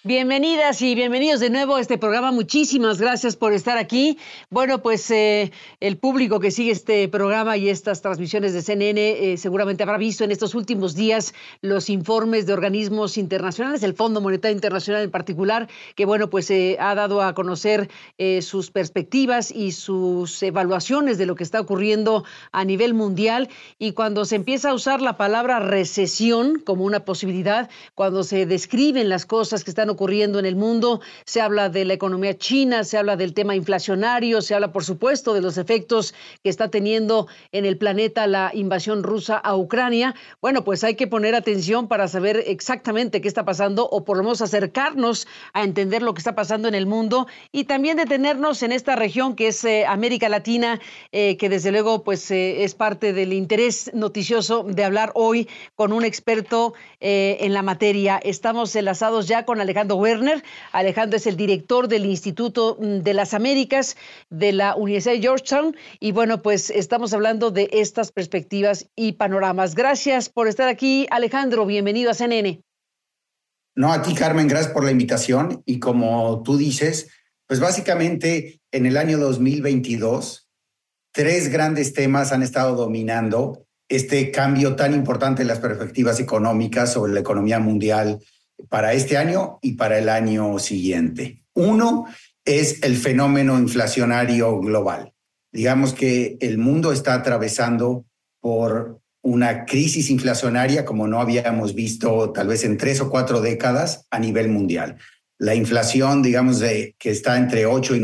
Bienvenidas y bienvenidos de nuevo a este programa. Muchísimas gracias por estar aquí. Bueno, pues el público que sigue este programa y estas transmisiones de CNN seguramente habrá visto en estos últimos días los informes de organismos internacionales, el Fondo Monetario Internacional en particular, que bueno, pues ha dado a conocer sus perspectivas y sus evaluaciones de lo que está ocurriendo a nivel mundial. Y cuando se empieza a usar la palabra recesión como una posibilidad, cuando se describen las cosas que están ocurriendo en el mundo, se habla de la economía china, se habla del tema inflacionario, se habla por supuesto de los efectos que está teniendo en el planeta la invasión rusa a Ucrania. Bueno, pues hay que poner atención para saber exactamente qué está pasando o por lo menos acercarnos a entender lo que está pasando en el mundo y también detenernos en esta región que es América Latina, que desde luego pues es parte del interés noticioso de hablar hoy con un experto en la materia. Estamos enlazados ya con Alejandro Werner. Alejandro es el director del Instituto de las Américas de la Universidad de Georgetown y bueno, pues estamos hablando de estas perspectivas y panoramas. Gracias por estar aquí, Alejandro. Bienvenido a CNN. No, a ti, Carmen, gracias por la invitación. Y como tú dices, pues básicamente en el año 2022, tres grandes temas han estado dominando este cambio tan importante en las perspectivas económicas sobre la economía mundial para este año y para el año siguiente. Uno es el fenómeno inflacionario global. Digamos que el mundo está atravesando por una crisis inflacionaria como no habíamos visto tal vez en 3 o 4 décadas a nivel mundial. La inflación, digamos, que está entre 8 y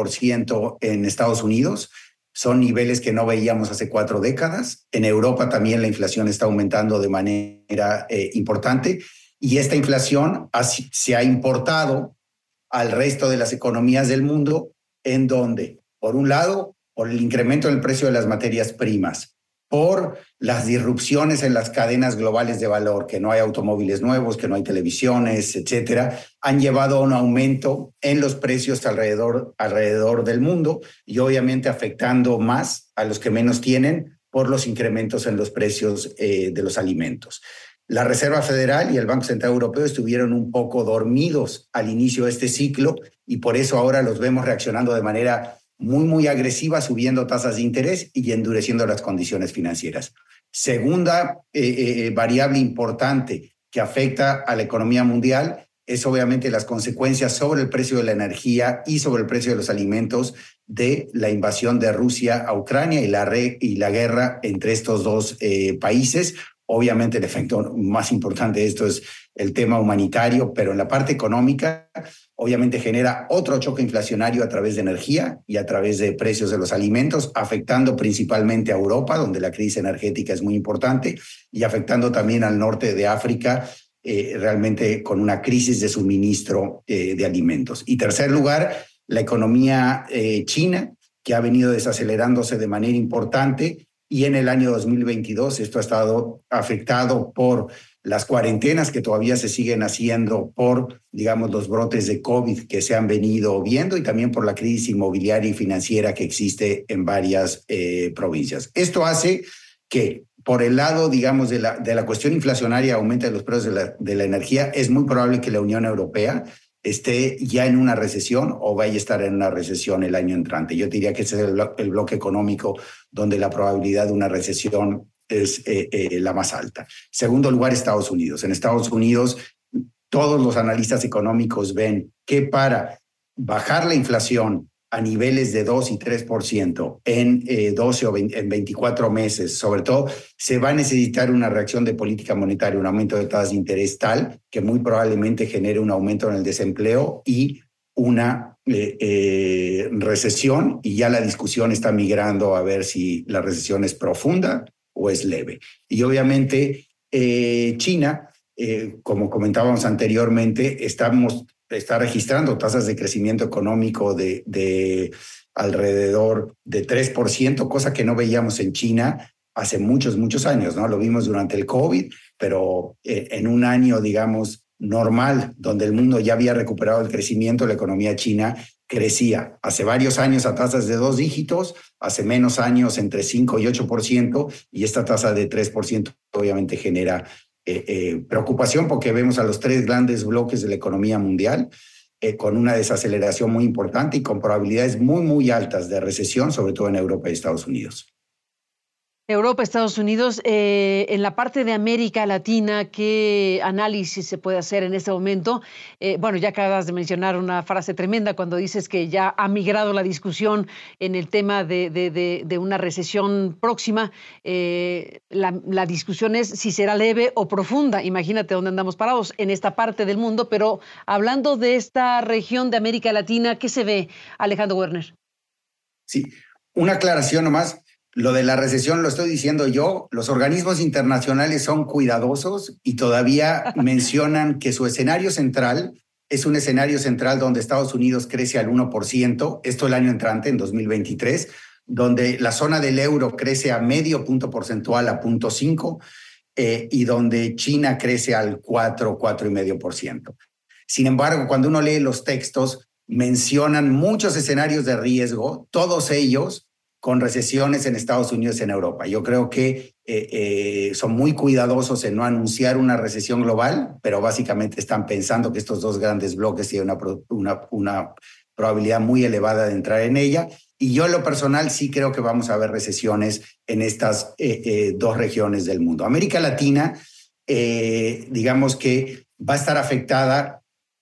9% en Estados Unidos, son niveles que no veíamos hace 4 décadas. En Europa también la inflación está aumentando de manera importante. Y esta inflación se ha importado al resto de las economías del mundo, en donde, por un lado, por el incremento del precio de las materias primas, por las disrupciones en las cadenas globales de valor, que no hay automóviles nuevos, que no hay televisiones, etcétera, han llevado a un aumento en los precios alrededor del mundo y obviamente afectando más a los que menos tienen por los incrementos en los precios de los alimentos. La Reserva Federal y el Banco Central Europeo estuvieron un poco dormidos al inicio de este ciclo y por eso ahora los vemos reaccionando de manera muy agresiva, subiendo tasas de interés y endureciendo las condiciones financieras. Segunda variable importante que afecta a la economía mundial es obviamente las consecuencias sobre el precio de la energía y sobre el precio de los alimentos de la invasión de Rusia a Ucrania y la guerra entre estos dos países. Obviamente el efecto más importante de esto es el tema humanitario, pero en la parte económica obviamente genera otro choque inflacionario a través de energía y a través de precios de los alimentos, afectando principalmente a Europa, donde la crisis energética es muy importante, y afectando también al norte de África, realmente con una crisis de suministro de alimentos. Y tercer lugar, la economía china, que ha venido desacelerándose de manera importante. Y en el año 2022 esto ha estado afectado por las cuarentenas que todavía se siguen haciendo, por, digamos, los brotes de COVID que se han venido viendo y también por la crisis inmobiliaria y financiera que existe en varias provincias. Esto hace que por el lado, digamos, de la cuestión inflacionaria, aumento de los precios de la energía, es muy probable que la Unión Europea esté ya en una recesión o vaya a estar en una recesión el año entrante. Yo diría que ese es el bloque económico donde la probabilidad de una recesión es la más alta. Segundo lugar, Estados Unidos. En Estados Unidos, todos los analistas económicos ven que para bajar la inflación a niveles de 2 y 3% en 12 o en 24 meses, sobre todo, se va a necesitar una reacción de política monetaria, un aumento de tasas de interés tal que muy probablemente genere un aumento en el desempleo y una recesión, y ya la discusión está migrando a ver si la recesión es profunda o es leve. Y obviamente China, como comentábamos anteriormente, está registrando tasas de crecimiento económico de alrededor de 3%, cosa que no veíamos en China hace muchos años, ¿no? Lo vimos durante el COVID, pero en un año, digamos, normal, donde el mundo ya había recuperado el crecimiento, la economía china crecía hace varios años a tasas de 2 dígitos, hace menos años entre 5 y 8%, y esta tasa de 3% obviamente genera preocupación porque vemos a los tres grandes bloques de la economía mundial con una desaceleración muy importante y con probabilidades muy, muy altas de recesión, sobre todo en Europa y Estados Unidos. Europa, Estados Unidos, en la parte de América Latina, ¿qué análisis se puede hacer en este momento? Bueno, ya acabas de mencionar una frase tremenda cuando dices que ya ha migrado la discusión en el tema de una recesión próxima. La discusión es si será leve o profunda. Imagínate dónde andamos parados en esta parte del mundo, pero hablando de esta región de América Latina, ¿qué se ve, Alejandro Werner? Sí, una aclaración nomás. Lo de la recesión lo estoy diciendo yo. Los organismos internacionales son cuidadosos y todavía mencionan que su escenario central es un escenario central donde Estados Unidos crece al 1%, esto el año entrante, en 2023, donde la zona del euro crece a medio punto porcentual, a 0.5, y donde China crece al 4,5%. Sin embargo, cuando uno lee los textos, mencionan muchos escenarios de riesgo, todos ellos con recesiones en Estados Unidos y en Europa. Yo creo que son muy cuidadosos en no anunciar una recesión global, pero básicamente están pensando que estos dos grandes bloques tienen una probabilidad muy elevada de entrar en ella. Y yo en lo personal sí creo que vamos a ver recesiones en estas dos regiones del mundo. América Latina, digamos que va a estar afectada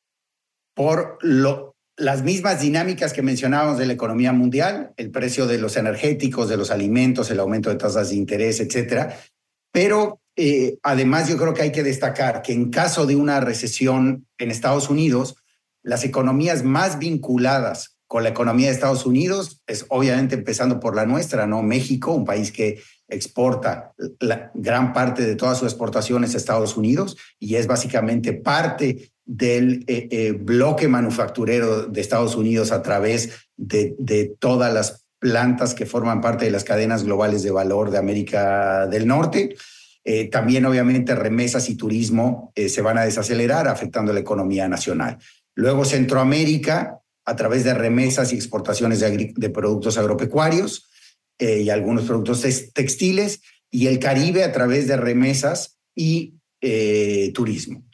por las mismas dinámicas que mencionábamos de la economía mundial, el precio de los energéticos, de los alimentos, el aumento de tasas de interés, etcétera. Pero además yo creo que hay que destacar que en caso de una recesión en Estados Unidos, las economías más vinculadas con la economía de Estados Unidos es obviamente empezando por la nuestra, ¿no? México, un país que exporta la gran parte de todas sus exportaciones a Estados Unidos y es básicamente parte del bloque manufacturero de Estados Unidos a través de todas las plantas que forman parte de las cadenas globales de valor de América del Norte. También, obviamente, remesas y turismo se van a desacelerar, afectando la economía nacional. Luego, Centroamérica, a través de remesas y exportaciones de productos agropecuarios y algunos productos textiles, y el Caribe a través de remesas y turismo.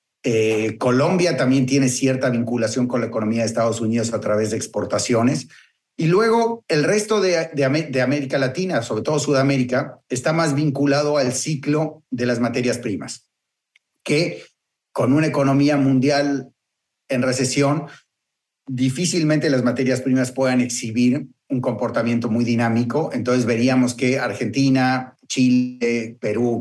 Colombia también tiene cierta vinculación con la economía de Estados Unidos a través de exportaciones. Y luego el resto de América Latina, sobre todo Sudamérica, está más vinculado al ciclo de las materias primas, que con una economía mundial en recesión, difícilmente las materias primas puedan exhibir un comportamiento muy dinámico. Entonces veríamos que Argentina, Chile, Perú,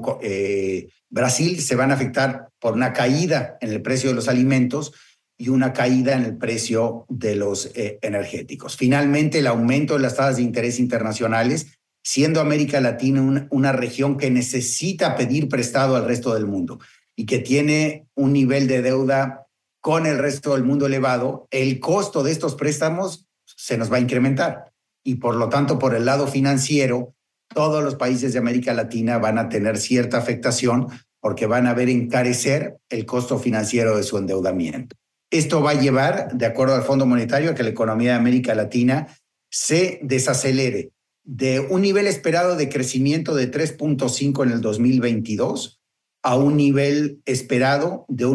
Brasil se van a afectar por una caída en el precio de los alimentos y una caída en el precio de los energéticos. Finalmente, el aumento de las tasas de interés internacionales, siendo América Latina una región que necesita pedir prestado al resto del mundo y que tiene un nivel de deuda con el resto del mundo elevado, el costo de estos préstamos se nos va a incrementar. Y por lo tanto, por el lado financiero, todos los países de América Latina van a tener cierta afectación porque van a ver encarecer el costo financiero de su endeudamiento. Esto va a llevar, de acuerdo al Fondo Monetario, a que la economía de América Latina se desacelere de un nivel esperado de crecimiento de 3.5 en el 2022 a un nivel esperado de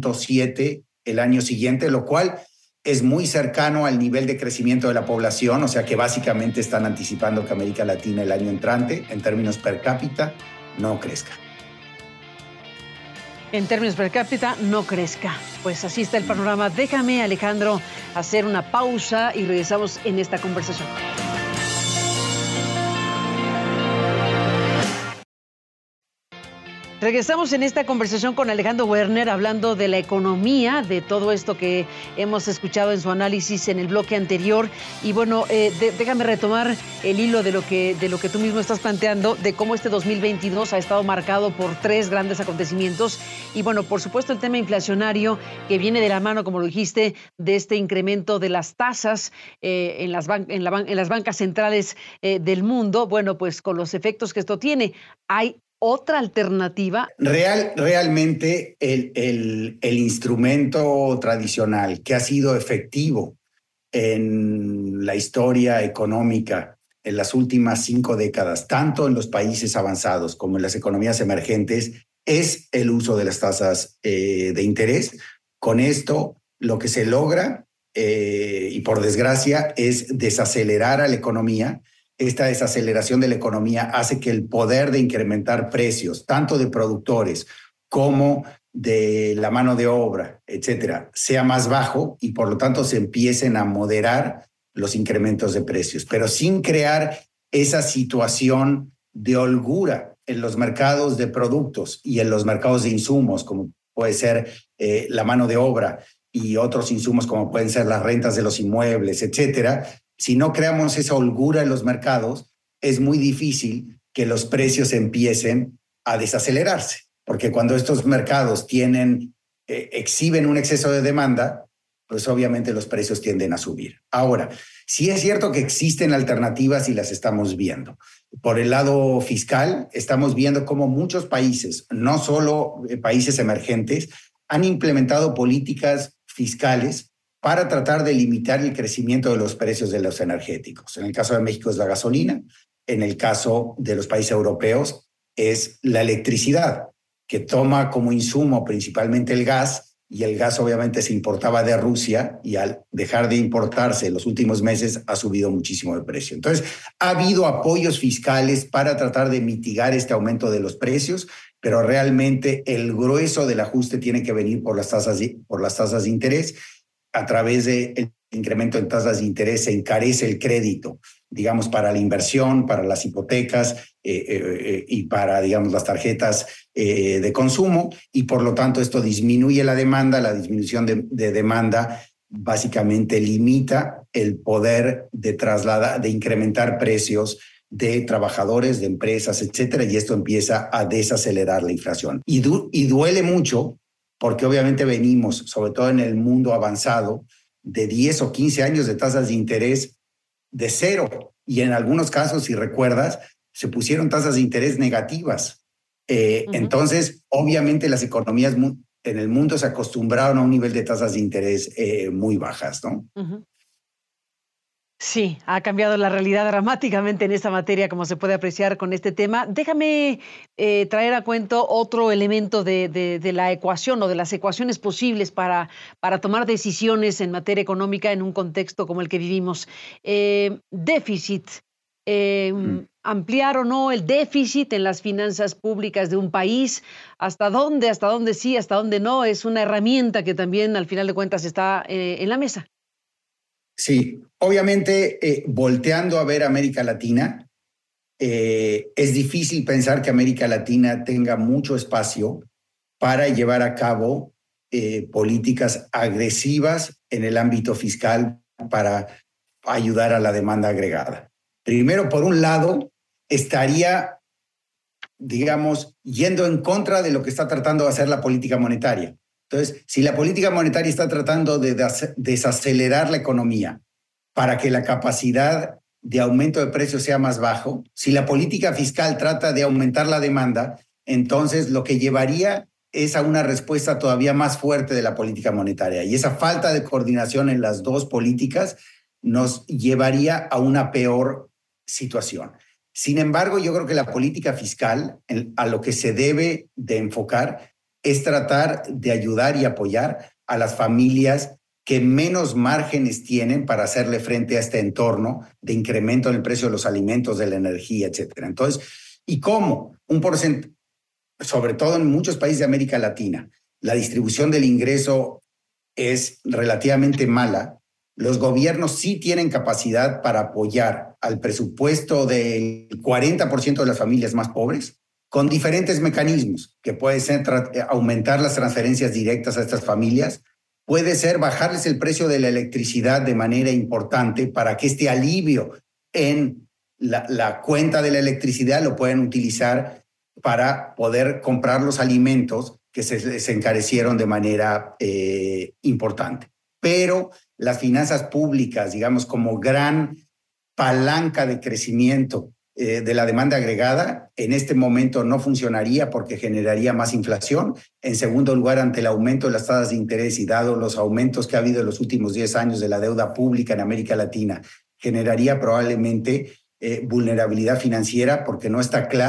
1.7 el año siguiente, lo cual es muy cercano al nivel de crecimiento de la población, o sea que básicamente están anticipando que América Latina el año entrante, en términos per cápita, no crezca. En términos per cápita, no crezca. Pues así está el panorama. Déjame, Alejandro, hacer una pausa y regresamos en esta conversación. Regresamos en esta conversación con Alejandro Werner hablando de la economía, de todo esto que hemos escuchado en su análisis en el bloque anterior. Y bueno, déjame retomar el hilo de lo que tú mismo estás planteando, de cómo este 2022 ha estado marcado por tres grandes acontecimientos. Y bueno, por supuesto el tema inflacionario que viene de la mano, como lo dijiste, de este incremento de las tasas en las bancas centrales del mundo. Bueno, pues con los efectos que esto tiene, hay otra alternativa. Realmente el instrumento tradicional que ha sido efectivo en la historia económica en las últimas 5 décadas, tanto en los países avanzados como en las economías emergentes, es el uso de las tasas de interés. Con esto, lo que se logra, y por desgracia, es desacelerar a la economía. Esta desaceleración de la economía hace que el poder de incrementar precios, tanto de productores como de la mano de obra, etcétera, sea más bajo y por lo tanto se empiecen a moderar los incrementos de precios, pero sin crear esa situación de holgura en los mercados de productos y en los mercados de insumos, como puede ser la mano de obra y otros insumos como pueden ser las rentas de los inmuebles, etcétera. Si no creamos esa holgura en los mercados, es muy difícil que los precios empiecen a desacelerarse, porque cuando estos mercados exhiben un exceso de demanda, pues obviamente los precios tienden a subir. Ahora, sí es cierto que existen alternativas y las estamos viendo. Por el lado fiscal, estamos viendo cómo muchos países, no solo países emergentes, han implementado políticas fiscales para tratar de limitar el crecimiento de los precios de los energéticos. En el caso de México es la gasolina, en el caso de los países europeos es la electricidad, que toma como insumo principalmente el gas, y el gas obviamente se importaba de Rusia y al dejar de importarse en los últimos meses ha subido muchísimo de precio. Entonces, ha habido apoyos fiscales para tratar de mitigar este aumento de los precios, pero realmente el grueso del ajuste tiene que venir por las tasas de interés. A través del incremento en tasas de interés se encarece el crédito, digamos, para la inversión, para las hipotecas y para, digamos, las tarjetas de consumo, y por lo tanto esto disminuye la demanda. La disminución de demanda básicamente limita el poder de incrementar precios de trabajadores, de empresas, etcétera, y esto empieza a desacelerar la inflación. Y duele mucho porque obviamente venimos, sobre todo en el mundo avanzado, de 10 o 15 años de tasas de interés de cero, y en algunos casos, si recuerdas, se pusieron tasas de interés negativas. Entonces, obviamente las economías en el mundo se acostumbraron a un nivel de tasas de interés muy bajas, ¿no? Sí, ha cambiado la realidad dramáticamente en esta materia, como se puede apreciar con este tema. Déjame traer a cuento otro elemento de la ecuación o de las ecuaciones posibles para tomar decisiones en materia económica en un contexto como el que vivimos. Déficit. Ampliar o no el déficit en las finanzas públicas de un país, hasta dónde sí, hasta dónde no, es una herramienta que también al final de cuentas está en la mesa. Sí, obviamente volteando a ver América Latina, es difícil pensar que América Latina tenga mucho espacio para llevar a cabo políticas agresivas en el ámbito fiscal para ayudar a la demanda agregada. Primero, por un lado, estaría, digamos, yendo en contra de lo que está tratando de hacer la política monetaria. Entonces, si la política monetaria está tratando de desacelerar la economía para que la capacidad de aumento de precios sea más bajo, si la política fiscal trata de aumentar la demanda, entonces lo que llevaría es a una respuesta todavía más fuerte de la política monetaria. Y esa falta de coordinación en las dos políticas nos llevaría a una peor situación. Sin embargo, yo creo que la política fiscal, a lo que se debe de enfocar, es tratar de ayudar y apoyar a las familias que menos márgenes tienen para hacerle frente a este entorno de incremento en el precio de los alimentos, de la energía, etcétera. Entonces, ¿y cómo? Sobre todo en muchos países de América Latina, la distribución del ingreso es relativamente mala. Los gobiernos sí tienen capacidad para apoyar al presupuesto del 40% de las familias más pobres, con diferentes mecanismos, que puede ser aumentar las transferencias directas a estas familias, puede ser bajarles el precio de la electricidad de manera importante para que este alivio en la cuenta de la electricidad lo puedan utilizar para poder comprar los alimentos que se encarecieron de manera importante. Pero las finanzas públicas, digamos, como gran palanca de crecimiento de la demanda agregada, en este momento no funcionaría porque generaría más inflación. En segundo lugar, ante el aumento de las tasas de interés y dado los aumentos que ha habido en los últimos 10 años de la deuda pública en América Latina, generaría probablemente vulnerabilidad financiera porque no está claro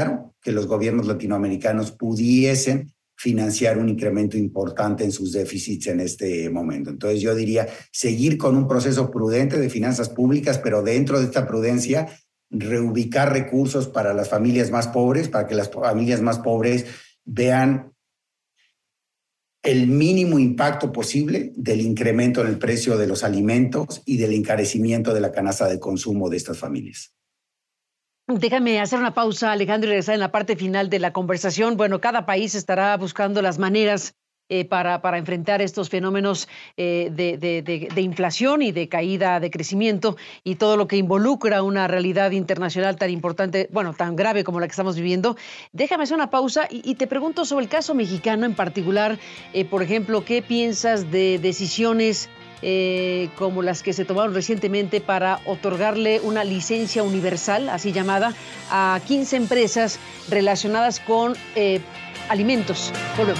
que los gobiernos latinoamericanos pudiesen financiar un incremento importante en sus déficits en este momento. Entonces yo diría seguir con un proceso prudente de finanzas públicas, pero dentro de esta prudencia reubicar recursos para las familias más pobres, para que las familias más pobres vean el mínimo impacto posible del incremento en el precio de los alimentos y del encarecimiento de la canasta de consumo de estas familias. Déjame hacer una pausa, Alejandro, y regresar en la parte final de la conversación. Bueno, cada país estará buscando las maneras para enfrentar estos fenómenos de inflación y de caída de crecimiento y todo lo que involucra una realidad internacional tan importante, bueno, tan grave como la que estamos viviendo. Déjame hacer una pausa y te pregunto sobre el caso mexicano en particular. Por ejemplo, ¿qué piensas de decisiones como las que se tomaron recientemente para otorgarle una licencia universal, así llamada, a 15 empresas relacionadas con alimentos? Volvemos.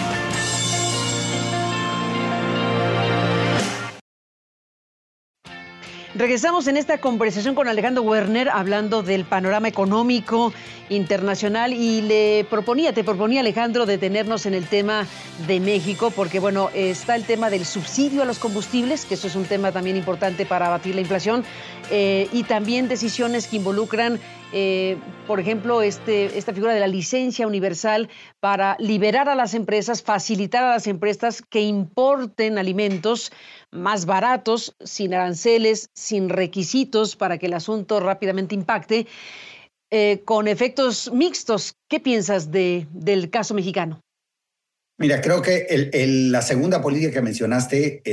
Regresamos en esta conversación con Alejandro Werner hablando del panorama económico internacional y te proponía Alejandro detenernos en el tema de México porque bueno, está el tema del subsidio a los combustibles, que eso es un tema también importante para abatir la inflación y también decisiones que involucran por ejemplo, esta figura de la licencia universal para liberar a las empresas, facilitar a las empresas que importen alimentos más baratos, sin aranceles, sin requisitos para que el asunto rápidamente impacte, con efectos mixtos. ¿Qué piensas del caso mexicano? Mira, creo que la segunda política que mencionaste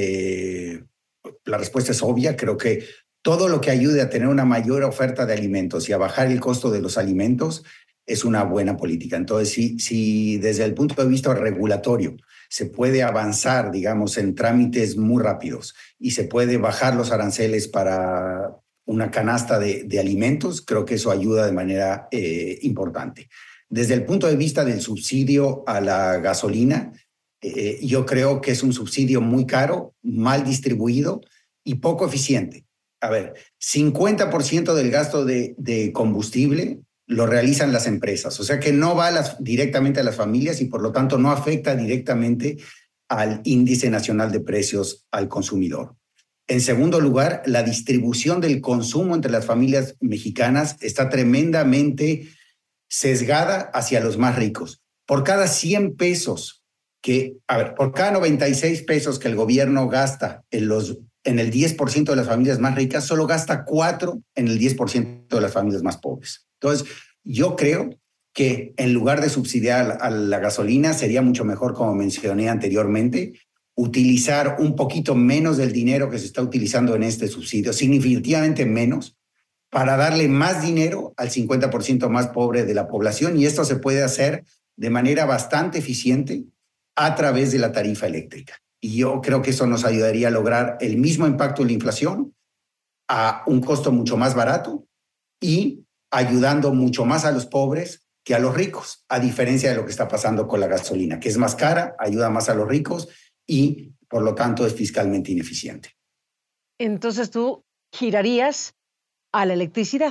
la respuesta es obvia. Creo que todo lo que ayude a tener una mayor oferta de alimentos y a bajar el costo de los alimentos es una buena política. Entonces, si desde el punto de vista regulatorio se puede avanzar, digamos, en trámites muy rápidos y se puede bajar los aranceles para una canasta de alimentos, creo que eso ayuda de manera importante. Desde el punto de vista del subsidio a la gasolina, yo creo que es un subsidio muy caro, mal distribuido y poco eficiente. A ver, 50% del gasto de combustible lo realizan las empresas, o sea que no va directamente a las familias y por lo tanto no afecta directamente al índice nacional de precios al consumidor. En segundo lugar, la distribución del consumo entre las familias mexicanas está tremendamente sesgada hacia los más ricos. Por cada 100 pesos por cada 96 pesos que el gobierno gasta en el 10% de las familias más ricas, solo gasta 4 en el 10% de las familias más pobres. Entonces, yo creo que en lugar de subsidiar a la gasolina, sería mucho mejor, como mencioné anteriormente, utilizar un poquito menos del dinero que se está utilizando en este subsidio, significativamente menos, para darle más dinero al 50% más pobre de la población, y esto se puede hacer de manera bastante eficiente a través de la tarifa eléctrica. Y yo creo que eso nos ayudaría a lograr el mismo impacto en la inflación a un costo mucho más barato y ayudando mucho más a los pobres que a los ricos, a diferencia de lo que está pasando con la gasolina, que es más cara, ayuda más a los ricos y, por lo tanto, es fiscalmente ineficiente. Entonces tú girarías a la electricidad.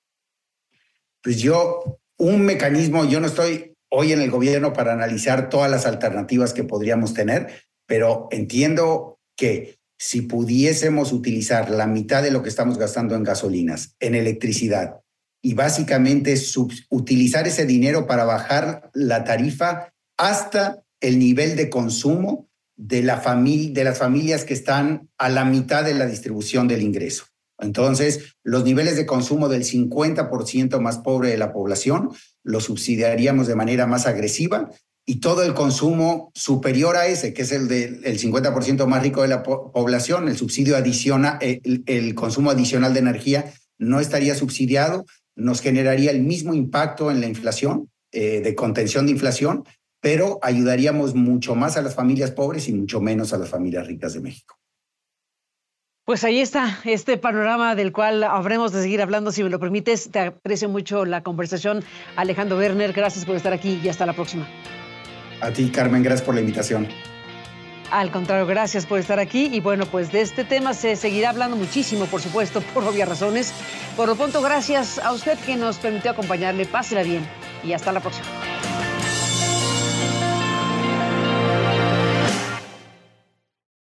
Pues yo no estoy hoy en el gobierno para analizar todas las alternativas que podríamos tener, pero entiendo que si pudiésemos utilizar la mitad de lo que estamos gastando en gasolinas, en electricidad, y básicamente utilizar ese dinero para bajar la tarifa hasta el nivel de consumo de las familias que están a la mitad de la distribución del ingreso. Entonces, los niveles de consumo del 50% más pobre de la población los subsidiaríamos de manera más agresiva, y todo el consumo superior a ese, que es el del 50% más rico de la población, el subsidio adicional, el consumo adicional de energía no estaría subsidiado, nos generaría el mismo impacto en la inflación, de contención de inflación, pero ayudaríamos mucho más a las familias pobres y mucho menos a las familias ricas de México. Pues ahí está este panorama del cual habremos de seguir hablando, si me lo permites. Te aprecio mucho la conversación, Alejandro Werner. Gracias por estar aquí y hasta la próxima. A ti, Carmen, gracias por la invitación. Al contrario, gracias por estar aquí. Y bueno, pues de este tema se seguirá hablando muchísimo, por supuesto, por obvias razones. Por lo pronto, gracias a usted que nos permitió acompañarle. Pásela bien. y hasta la próxima.